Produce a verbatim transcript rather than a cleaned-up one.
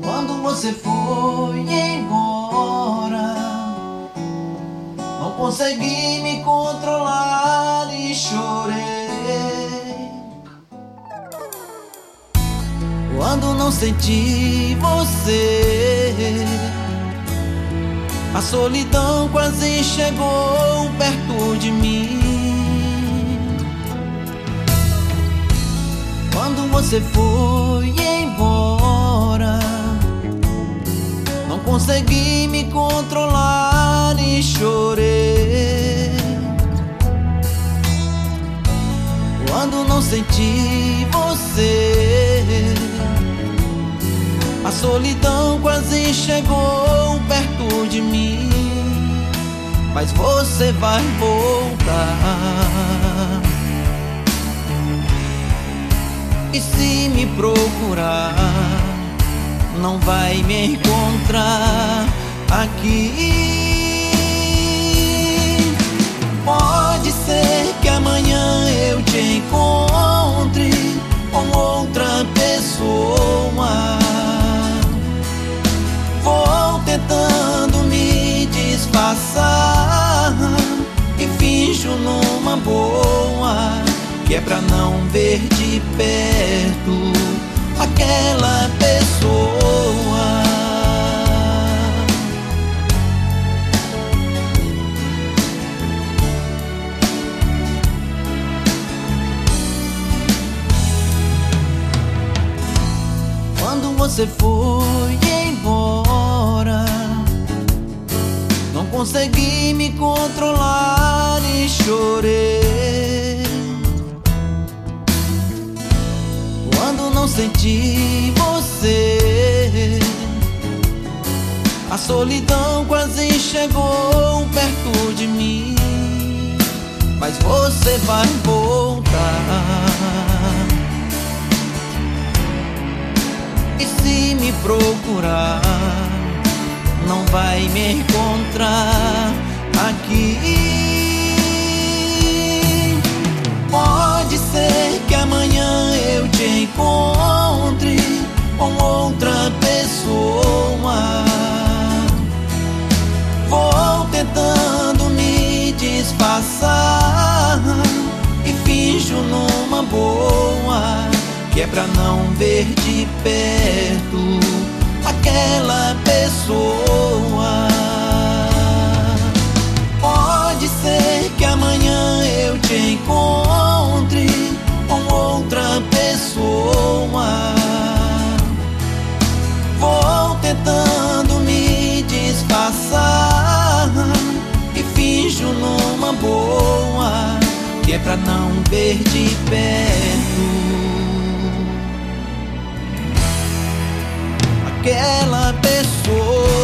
Quando você foi embora, não consegui me controlar e chorei. Quando não senti você, a solidão quase chegou perto de mim. Quando você foi embora, não consegui me controlar e chorei. Quando não senti você, a solidão quase chegou perto de mim. Mas você vai voltar, e se me procurar, não vai me encontrar aqui. Pode ser que amanhã eu te encontre com outra pessoa. Vou tentando me disfarçar e finjo numa boa, que é pra não ver de perto aquela pessoa. Quando você foi embora, não consegui me controlar e chorei. Quando não senti você, a solidão quase chegou perto de mim. Mas você vai voltar, e se me procurar, não vai me encontrar aqui. Pode ser que amanhã eu te encontre com outra pessoa. Vou tentando me disfarçar e finjo numa boa, que é pra não ver de perto aquela pessoa. Pode ser que amanhã eu te encontre com outra pessoa. Vou tentando me disfarçar e finjo numa boa, que é pra não ver de perto aquela pessoa.